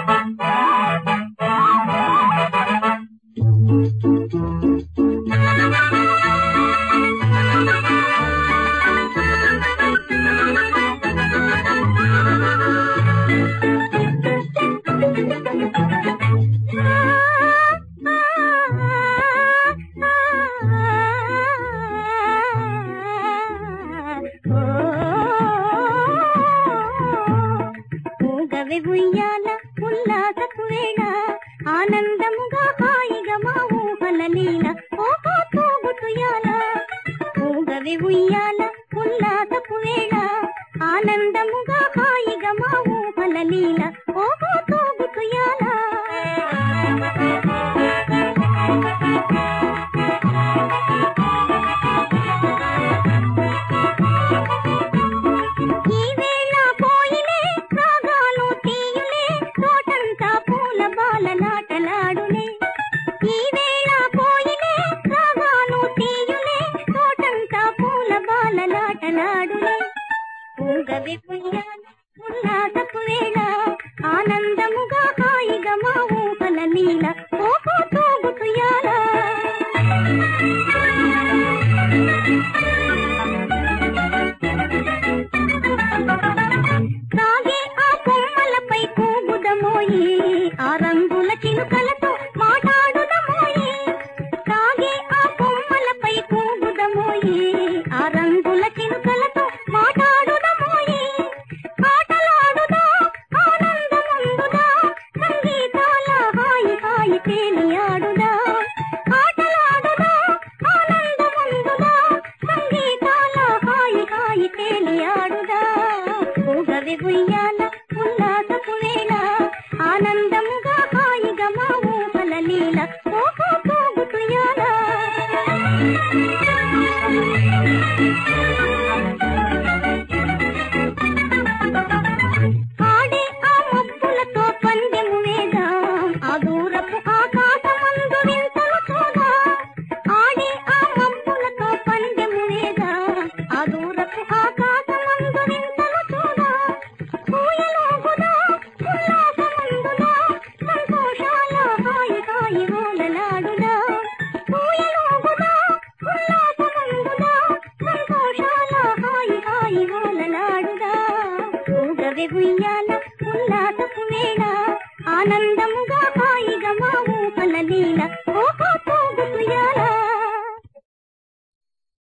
ఊగవే ఉయ్యాల ఉల్లాసపు వేళ ఆనందముగా హాయిగా మా ఊహల లీల ఓహో తూగుతుయాల. ఊగవే ఉయ్యాల ఉల్లాసపు వేళ ఆనందముగా హాయిగా మా ఊహల లీల ఓహో తూగుతుయాల. ఊగవే ఉయ్యాల ఉల్లాసపు వేళ ఆనందముగా హాయిగా మా ఊహల లీల ఓహో తూగుతుయాల. సాగే ఆ కొమ్మలపై కూగుదమోయి ఆ రంగుల చిలుకలతో మాట్లాడుదమోయి. సాగే ఆ కొమ్మలపై కూగుదమోయి ఆ రంగుల చిలుకలతో మాట్లాడుదమోయి. ఆటలాడుదా ఆనందముందుదా సంగీతాల హాయి హాయి తేలియాడుదా. ఆటలాడుదా ఆనందముందుదా సంగీతాల హాయి హాయి తేలియాడుదా. ఊగవే ఉయ్యాల ఉల్లాసపు వేళ ఆనందముగా హాయిగా మా ఊహల లీల ఓహో తూగుతుయాల. ఆడే ఆ మబ్బులతో పందెము వేద్దాం ఆ దూరపు ఆకాశమందు వింతలు చూద్దాం. ఆడే ఆ మబ్బులతో పందెము వేద్దాం ఆ దూరపు ఆకాశమందు వింతలు చూద్దాం. ఊయలూగుదా ఉల్లాసమందుదా సంతోషాల హాయి హాయి ఊలలాడుదా. ఊయలూగుదా ఉల్లాసమందుదా సంతోషాల హాయి హాయి ఊలలాడుదా. ఊగవే ఉయ్యాల ఉల్లాసపు వేళ ఆనందం